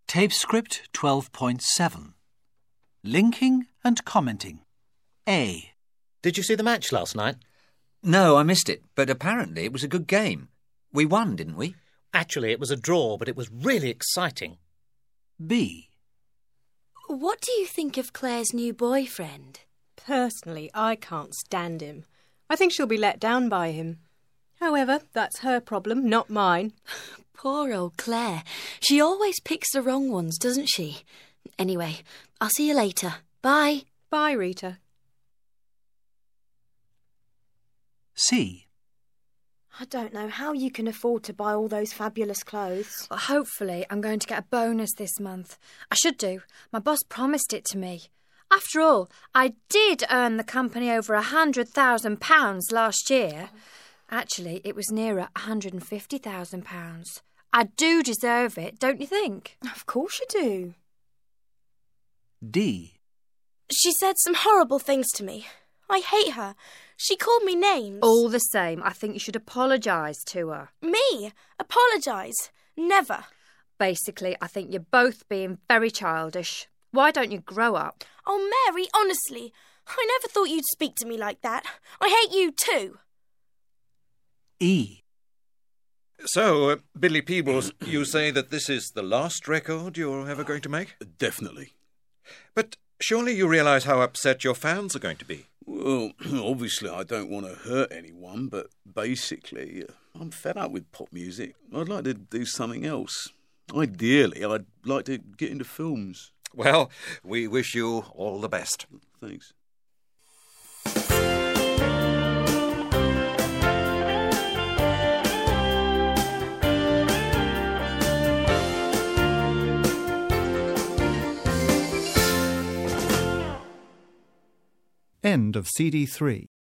Tape script 12.7. Linking and commenting. A. Did you see the match last night? No, I missed it, but apparently it was a good game. We won, didn't we? Actually, it was a draw, but it was really exciting. B. What do you think of Claire's new boyfriend? Personally, I can't stand him. I think she'll be let down by him. However, that's her problem, not mine. Poor old Claire. She always picks the wrong ones, doesn't she? Anyway, I'll see you later. Bye. Bye, Rita. C. I don't know how you can afford to buy all those fabulous clothes. Well, hopefully I'm going to get a bonus this month. I should do. My boss promised it to me. After all, I did earn the company over £100,000 last year. Actually, it was nearer £150,000. I do deserve it, don't you think? Of course you do. D. She said some horrible things to me. I hate her. She called me names. All the same, I think you should apologise to her. Me? Apologise? Never. Basically, I think you're both being very childish. Why don't you grow up? Oh, Mary, honestly, I never thought you'd speak to me like that. I hate you too. E. So, Billy Peebles, you say that this is the last record you're ever going to make? Definitely. But surely you realise how upset your fans are going to be. Well, obviously I don't want to hurt anyone, but basically I'm fed up with pop music. I'd like to do something else. Ideally, I'd like to get into films. Well, we wish you all the best. Thanks. End of CD3.